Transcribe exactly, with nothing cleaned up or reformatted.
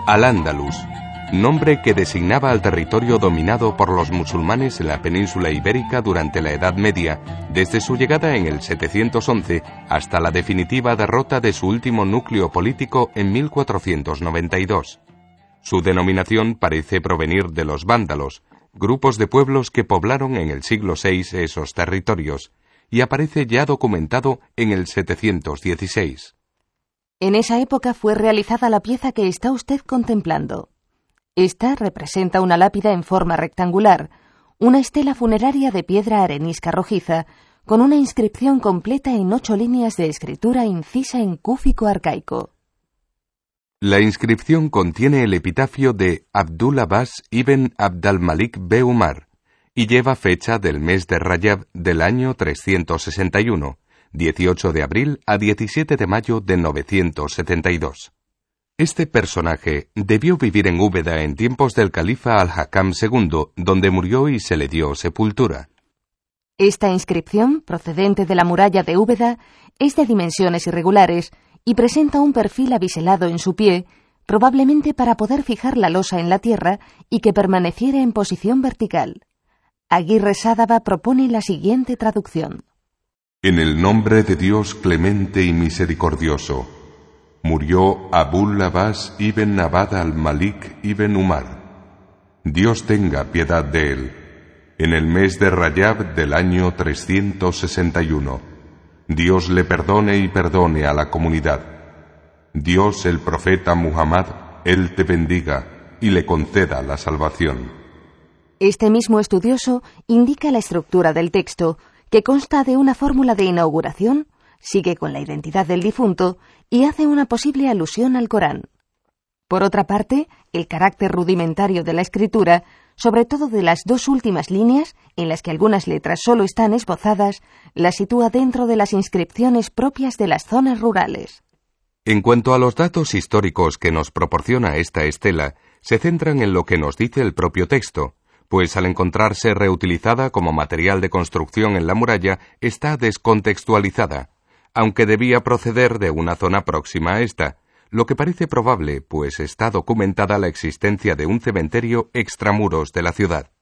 Al-Ándalus, nombre que designaba al territorio dominado por los musulmanes en la península ibérica durante la Edad Media, desde su llegada en el setecientos once hasta la definitiva derrota de su último núcleo político en mil cuatrocientos noventa y dos. Su denominación parece provenir de los vándalos, grupos de pueblos que poblaron en el siglo seis esos territorios, y aparece ya documentado en el setecientos dieciséis. En esa época fue realizada la pieza que está usted contemplando. Esta representa una lápida en forma rectangular, una estela funeraria de piedra arenisca rojiza, con una inscripción completa en ocho líneas de escritura incisa en cúfico arcaico. La inscripción contiene el epitafio de Abdul Abbas ibn Abd al-Malik b Umar y lleva fecha del mes de Rayab del año trescientos sesenta y uno, dieciocho de abril a diecisiete de mayo de novecientos setenta y dos. Este personaje debió vivir en Úbeda en tiempos del califa Al-Hakam segundo, donde murió y se le dio sepultura. Esta inscripción, procedente de la muralla de Úbeda, es de dimensiones irregulares y presenta un perfil abiselado en su pie, probablemente para poder fijar la losa en la tierra y que permaneciera en posición vertical. Aguirre Sádava propone la siguiente traducción. En el nombre de Dios clemente y misericordioso, murió Abul Abbas ibn Abd al-Malik ibn Umar. Dios tenga piedad de él. En el mes de Rayab del año trescientos sesenta y uno. Dios le perdone y perdone a la comunidad. Dios el profeta Muhammad, él te bendiga y le conceda la salvación. Este mismo estudioso indica la estructura del texto, que consta de una fórmula de inauguración, sigue con la identidad del difunto y hace una posible alusión al Corán. Por otra parte, el carácter rudimentario de la escritura, sobre todo de las dos últimas líneas, en las que algunas letras solo están esbozadas, la sitúa dentro de las inscripciones propias de las zonas rurales. En cuanto a los datos históricos que nos proporciona esta estela, se centran en lo que nos dice el propio texto, pues al encontrarse reutilizada como material de construcción en la muralla, está descontextualizada, aunque debía proceder de una zona próxima a esta, lo que parece probable, pues está documentada la existencia de un cementerio extramuros de la ciudad.